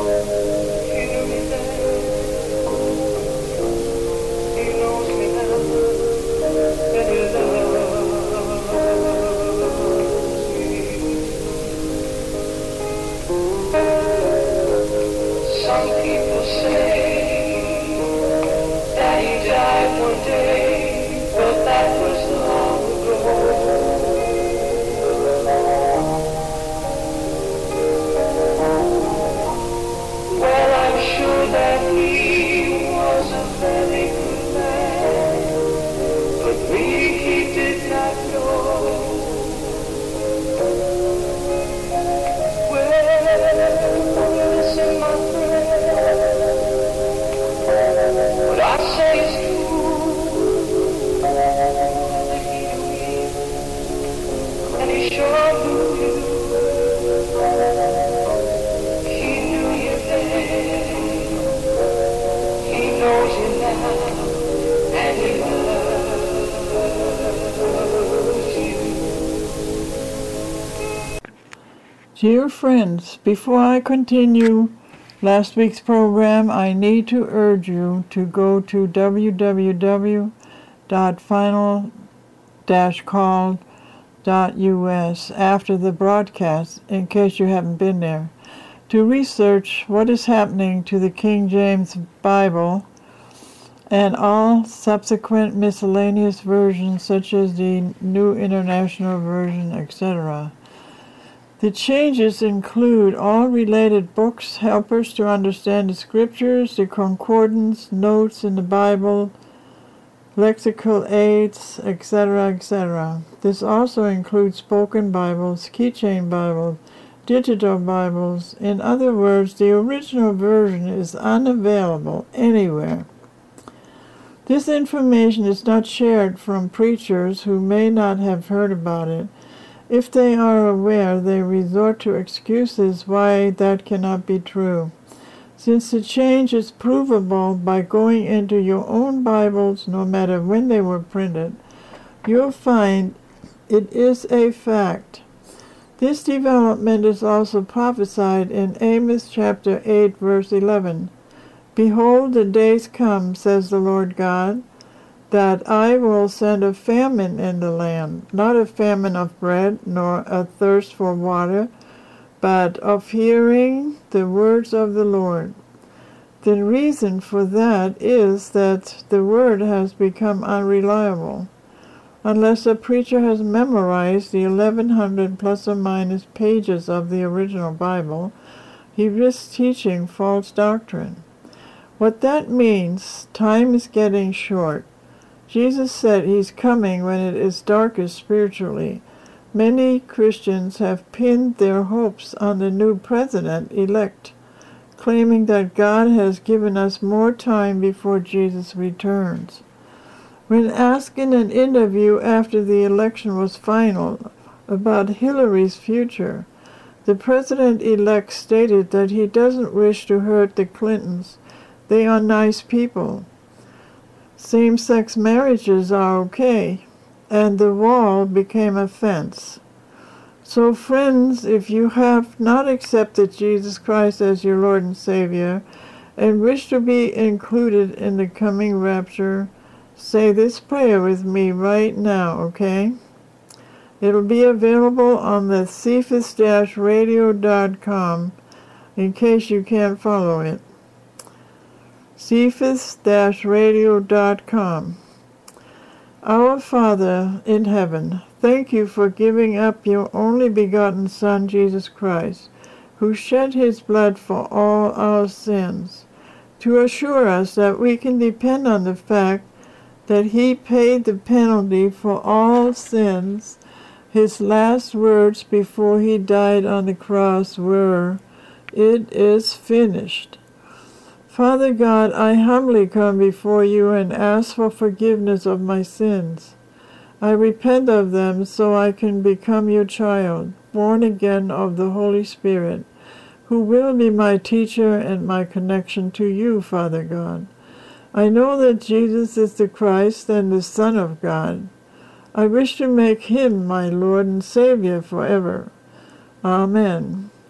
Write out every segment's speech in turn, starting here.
Dear friends, before I continue last week's program, I need to urge you to go to www.final-call.us after the broadcast, in case you haven't been there, to research what is happening to the King James Bible and all subsequent miscellaneous versions such as the New International Version, etc. The changes include all related books, helpers to understand the scriptures, the concordance, notes in the Bible, lexical aids, etc., etc. This also includes spoken Bibles, keychain Bibles, digital Bibles. In other words, the original version is unavailable anywhere. This information is not shared from preachers who may not have heard about it. If they are aware, they resort to excuses why that cannot be true. Since the change is provable by going into your own Bibles, no matter when they were printed, you'll find it is a fact. This development is also prophesied in Amos chapter 8, verse 11. Behold, the days come, says the Lord God, that I will send a famine in the land, not a famine of bread, nor a thirst for water, but of hearing the words of the Lord. The reason for that is that the word has become unreliable. Unless a preacher has memorized the 1100 plus or minus pages of the original Bible, he risks teaching false doctrine. What that means, time is getting short. Jesus said he's coming when it is darkest spiritually. Many Christians have pinned their hopes on the new president-elect, claiming that God has given us more time before Jesus returns. When asked in an interview after the election was final about Hillary's future, the president-elect stated that he doesn't wish to hurt the Clintons. They are nice people. Same-sex marriages are okay, and the wall became a fence. So friends, if you have not accepted Jesus Christ as your Lord and Savior, and wish to be included in the coming rapture, say this prayer with me right now, okay? It'll be available on the cephas-radio.com in case you can't follow it. cephas-radio.com. Our Father in heaven, thank you for giving up your only begotten Son, Jesus Christ, who shed his blood for all our sins, to assure us that we can depend on the fact that he paid the penalty for all sins. His last words before he died on the cross were, "It is finished." Father God, I humbly come before you and ask for forgiveness of my sins. I repent of them so I can become your child, born again of the Holy Spirit, who will be my teacher and my connection to you, Father God. I know that Jesus is the Christ and the Son of God. I wish to make him my Lord and Savior forever. Amen.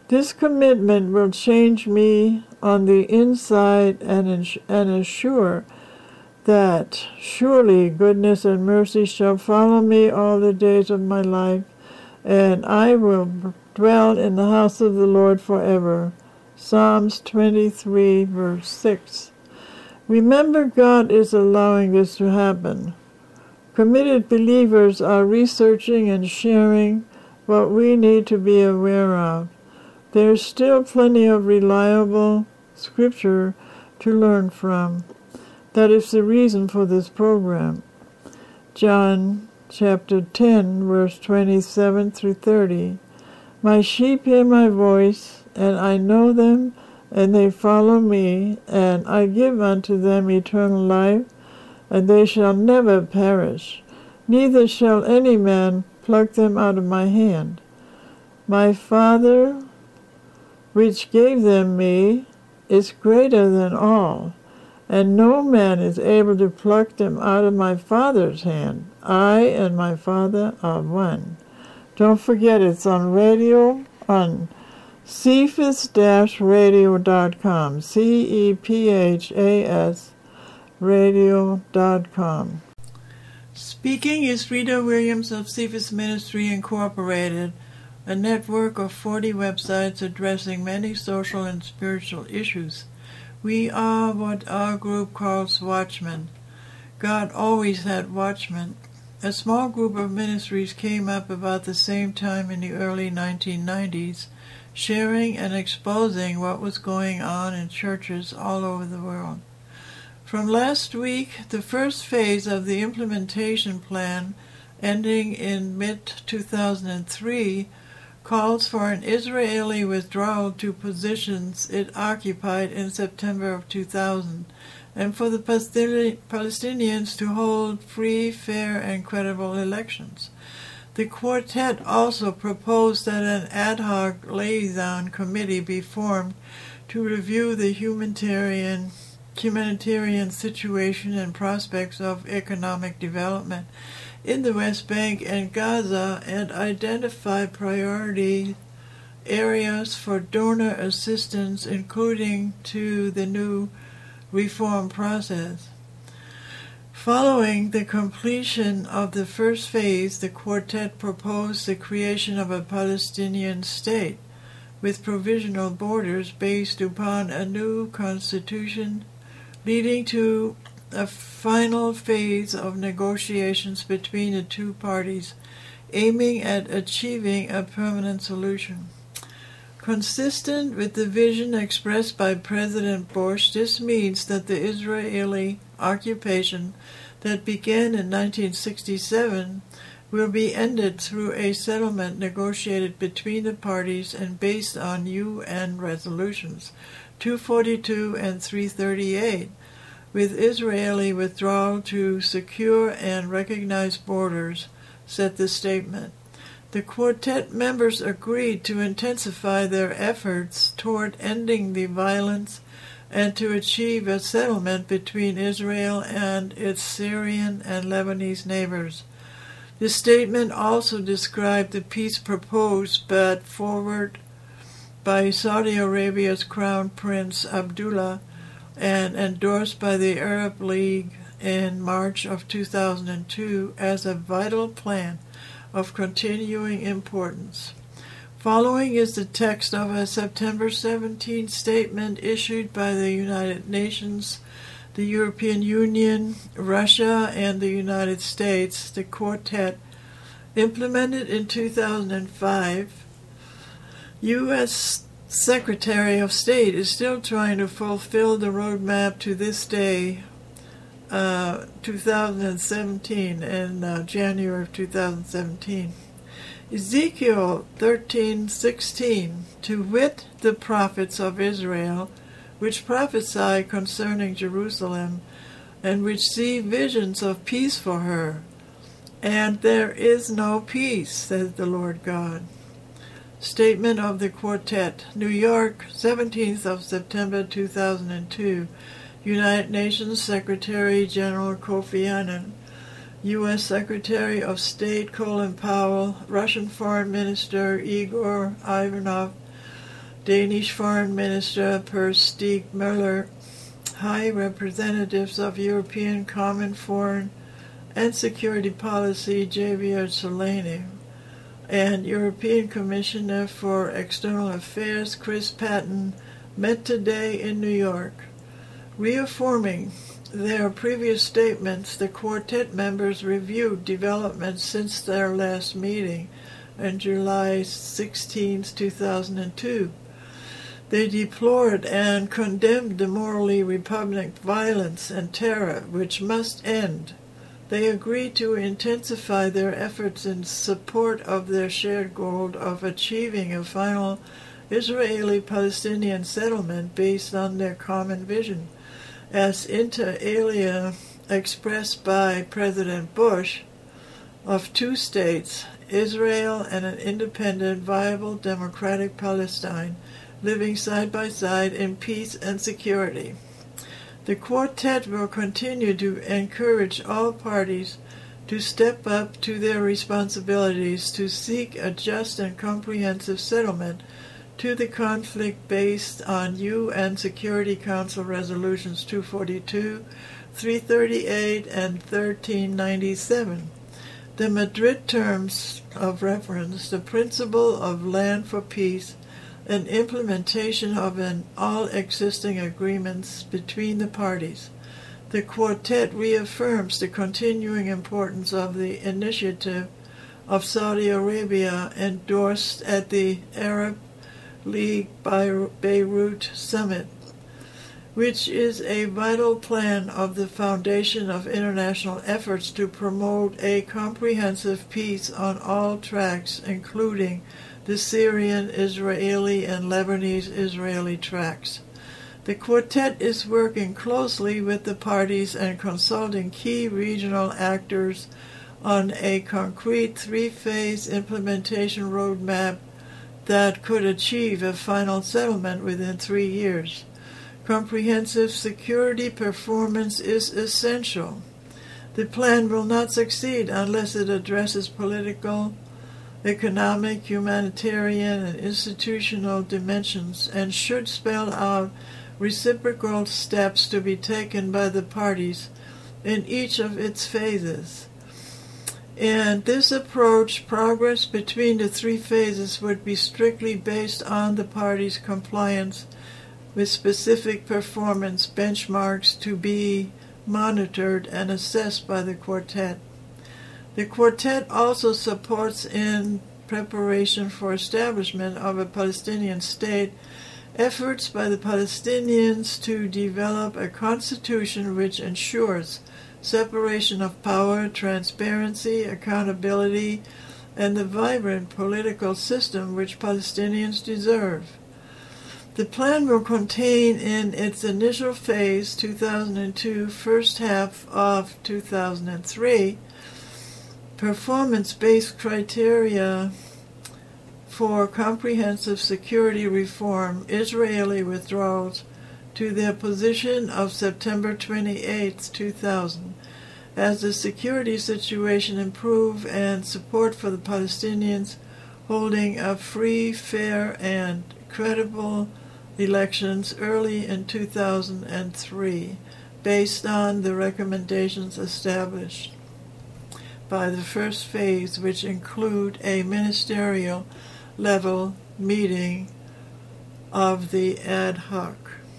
This commitment will change me on the inside and assure that surely goodness and mercy shall follow me all the days of my life, and I will dwell in the house of the Lord forever. Psalms 23, verse 6. Remember, God is allowing this to happen. Committed believers are researching and sharing what we need to be aware of. There's still plenty of reliable scripture to learn from. That is the reason for this program. John chapter 10, verse 27 through 30. My sheep hear my voice, and I know them, and they follow me, and I give unto them eternal life, and they shall never perish, neither shall any man pluck them out of my hand. My Father, which gave them me, is greater than all, and no man is able to pluck them out of my Father's hand. I and my Father are one. Don't forget, it's on radio, on cephas-radio.com, CEPHAS radio.com. Speaking is Rita Williams of Cephas Ministry Incorporated, a network of 40 websites addressing many social and spiritual issues. We are what our group calls watchmen. God always had watchmen. A small group of ministries came up about the same time in the early 1990s, sharing and exposing what was going on in churches all over the world. From last week, the first phase of the implementation plan, ending in mid-2003, calls for an Israeli withdrawal to positions it occupied in September of 2000, and for the Palestinians to hold free, fair, and credible elections. The quartet also proposed that an ad hoc liaison committee be formed to review the humanitarian situation and prospects of economic development in the West Bank and Gaza, and identify priority areas for donor assistance, including to the new reform process. Following the completion of the first phase, the quartet proposed the creation of a Palestinian state with provisional borders based upon a new constitution, leading to a final phase of negotiations between the two parties, aiming at achieving a permanent solution. Consistent with the vision expressed by President Bush, this means that the Israeli occupation that began in 1967 will be ended through a settlement negotiated between the parties and based on UN resolutions 242 and 338, with Israeli withdrawal to secure and recognize borders, said the statement. The quartet members agreed to intensify their efforts toward ending the violence and to achieve a settlement between Israel and its Syrian and Lebanese neighbors. The statement also described the peace proposed but forward by Saudi Arabia's Crown Prince Abdullah and endorsed by the Arab League in March of 2002 as a vital plan of continuing importance. Following is the text of a September 17 statement issued by the United Nations, the European Union, Russia, and the United States. The quartet, implemented in 2005, U.S. Secretary of State is still trying to fulfill the roadmap to this day, 2017, in January of 2017. Ezekiel 13:16, to wit, the prophets of Israel, which prophesy concerning Jerusalem, and which see visions of peace for her. And there is no peace, says the Lord God. Statement of the Quartet, New York, 17th of September 2002. United Nations Secretary General Kofi Annan, U.S. Secretary of State Colin Powell, Russian Foreign Minister Igor Ivanov, Danish Foreign Minister Per Stig Møller, High Representatives of European Common Foreign and Security Policy Javier Solana, and European Commissioner for External Affairs Chris Patten met today in New York. Reaffirming their previous statements, the Quartet members reviewed developments since their last meeting on July 16, 2002. They deplored and condemned the morally repugnant violence and terror which must end. They agreed to intensify their efforts in support of their shared goal of achieving a final Israeli-Palestinian settlement based on their common vision, as inter alia expressed by President Bush, of two states, Israel and an independent, viable, democratic Palestine, living side by side in peace and security. The Quartet will continue to encourage all parties to step up to their responsibilities to seek a just and comprehensive settlement to the conflict based on UN Security Council Resolutions 242, 338, and 1397. The Madrid terms of reference, the principle of land for peace, and implementation of all existing agreements between the parties. The Quartet reaffirms the continuing importance of the initiative of Saudi Arabia endorsed at the Arab League Beirut Summit, which is a vital plan of the foundation of international efforts to promote a comprehensive peace on all tracks, including the Syrian, Israeli, and Lebanese-Israeli tracks. The Quartet is working closely with the parties and consulting key regional actors on a concrete three-phase implementation roadmap that could achieve a final settlement within 3 years. Comprehensive security performance is essential. The plan will not succeed unless it addresses political, economic, humanitarian, and institutional dimensions, and should spell out reciprocal steps to be taken by the parties in each of its phases. In this approach, progress between the three phases would be strictly based on the parties' compliance with specific performance benchmarks to be monitored and assessed by the Quartet. The Quartet also supports, in preparation for establishment of a Palestinian state, efforts by the Palestinians to develop a constitution which ensures separation of power, transparency, accountability, and the vibrant political system which Palestinians deserve. The plan will contain in its initial phase, 2002, first half of 2003, performance-based criteria for comprehensive security reform, Israeli withdrawals to their position of September 28, 2000, as the security situation improves, and support for the Palestinians holding a free, fair, and credible elections early in 2003, based on the recommendations established by the first phase, which include a ministerial level meeting of the ad hoc.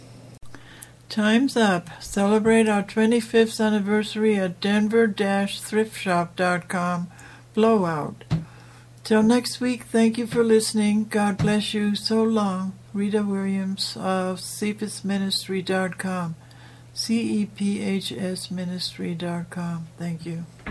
Time's up. Celebrate our 25th anniversary at denver-thriftshop.com blowout. Till next week, thank you for listening. God bless you. So long. Rita Williams of cephasministry.com. CEPHSministry.com. Thank you.